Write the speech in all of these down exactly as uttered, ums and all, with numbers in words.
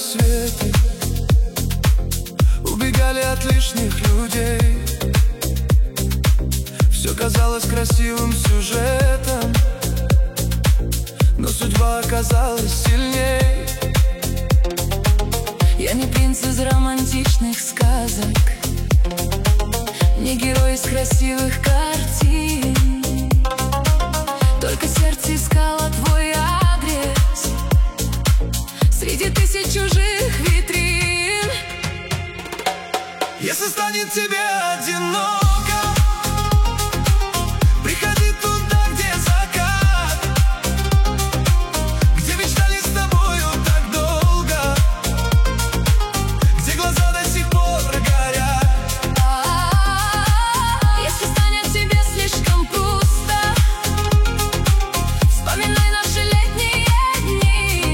рассветы, убегали от лишних людей. Все казалось красивым сюжетом, но судьба оказалась сильней. Я не принц из романтичных сказок, не герой из красивых картин. Только сердце искало твой адрес среди тысяч чужих витрин. Если станет тебе одиноко, приходи туда, где закат, где мечтали с тобою так долго, где глаза до сих пор горят. Если станет тебе слишком пусто, вспоминай наши летние дни.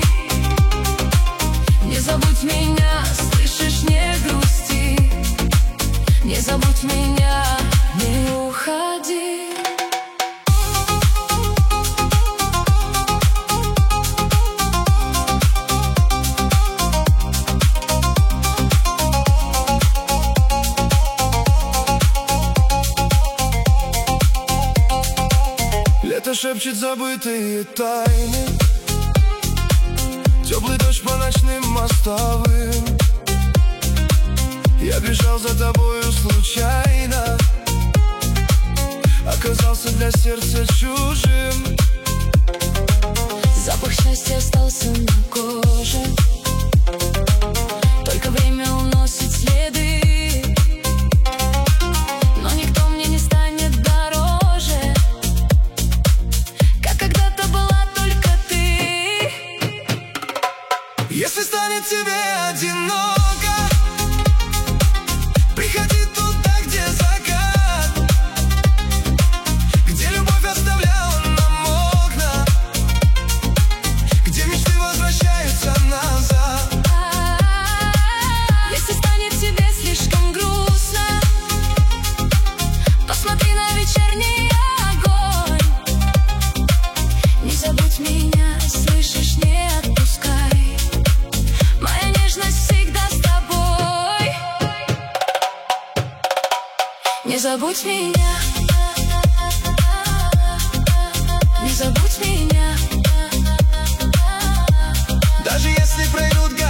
Не забудь меня, слышишь, не грусти. Не забудь меня, не уходи. Лето шепчет забытые тайны, теплый дождь по ночным мостовым. Я бежал за тобою случайно, оказался для сердца чужим. Запах счастья остался на коже, только время уносит следы. Но никто мне не станет дороже, как когда-то была только ты. Если станет тебе одиноко, приходи туда, где закат, где любовь оставляла нам окна, где мечты возвращаются назад. Если станет тебе слишком грустно, посмотри на вечерний огонь. Не забудь меня, слышишь, не отпускай. Моя нежность всегда с тобой. Не забудь меня, не забудь меня. Даже если пройдут годы,